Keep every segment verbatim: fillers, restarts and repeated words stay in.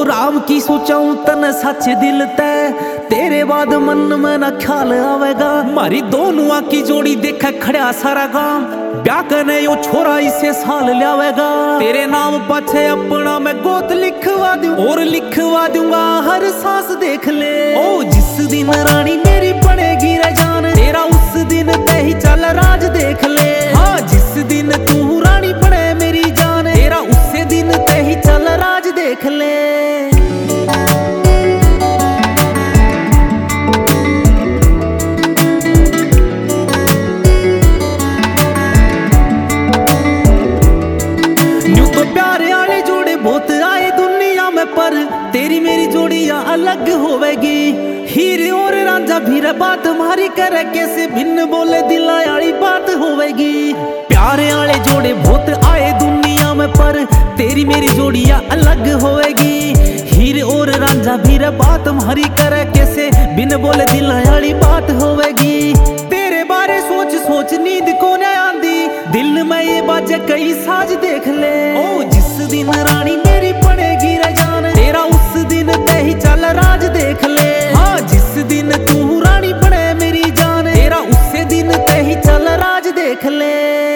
राम की सोचाऊं तन सच दिल तय, तेरे बाद मन में न ख्याल आवेगा। मारी दोनों की जोड़ी देखे खड़ा सारा गांव, ब्याह करने यो छोरा इसे साल लियावेगा। तेरे नाम पाछे अपना मैं गोत लिखवा दूं और लिखवा दूंगा हर सांस देख ले। ओ जिस दिन रानी मेरी पड़ेगी रे जान, तेरा उस दिन ते ही चल राज देख ले। हाँ जिस दिन तू रानी पड़े मेरी जान, तेरा उस दिन ते ही चल राज देख ले। बहुत आए दुनिया में पर तेरी मेरी जोड़ियां अलग होवेगी। हीरे और रांझा भी रे बात मारी करे कैसे भिन्न बोले दिला वाली बात होवेगी। प्यारे वाले जोड़े बहुत आए दुनिया में पर तेरी मेरी जोड़ियां अलग होवेगी। हीरे और रांझा भी रे बात मारी करे कैसे बिन बोले दिला वाली बात होवेगी। तेरे बारे सोच सोच नींद को न आंदी, दिल में ये बाजे कई साज देख ले। ओ जिस दिन रानी मेरी पड़ेगी रे जान, तेरा उस दिन ते ही चल राज देख ले। हाँ जिस दिन तू रानी पड़े मेरी जान, तेरा उस दिन ते ही चल राज देख ले।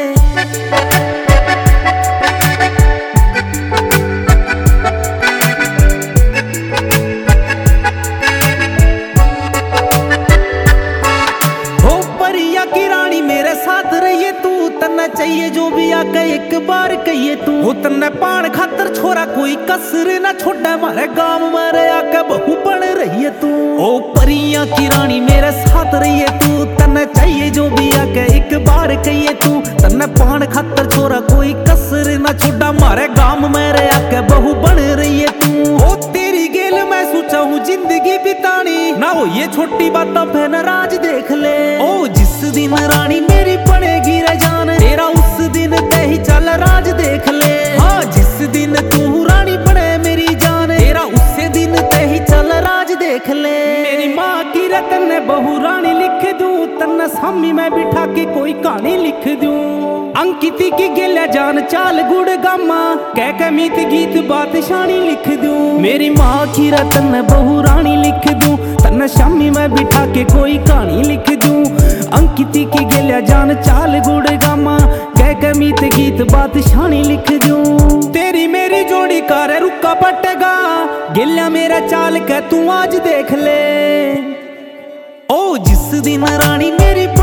साथ रहिए तू तन्ने चाहिए जो भी आके एक बार कहिए तू। हो तन्ने पान खातर छोरा कोई कसर ना छोड़ा, मारे गांव मारे आके बहू बन रहिए तू। ओ परियां की रानी मेरे साथ रहिए तू, तन्ने चाहिए जो भी आके एक बार कहिए तू। तन्ने पान खातर छोरा कोई कसर ना छोड़ा, मारे गांव मेरे आके बहू बन रहिए तू। ओ तेरी गेल मैं सोचा हूँ जिंदगी बितानी, ना हो ये छोटी बात फिर राज देख ले। ओ जिस दिन रानी मेरी पड़ेगी रे जान, तेरा उस दिन ते ही चल राज देख ले। हाँ जिस दिन तू रानी पड़े मेरी जान, तेरा उस दिन ते ही चल राज देख ले। मेरी माँ की रतन ने बहु रानी लिख दूं, तन्ने सामी में बिठा के कोई कहानी लिख दूं। अंकिती की गेल्या जान चाल गुड़ गामा, कह के मीत गीत बात शानी लिख दूं। मेरी माँ की रतन ने बहु रानी लिख दूं, तन्ने शामी में बिठा के कोई कहानी लिख दूं। अंकिती की गेल्या जान चाल गुड़ गामा, कह के मीत गीत बात शानी लिख दूं। तेरी मेरी जोड़ी कर रुका पटेगा, गेल्या मेरा चाल के तू आज देख ले। ओ जिस दिन रानी मेरी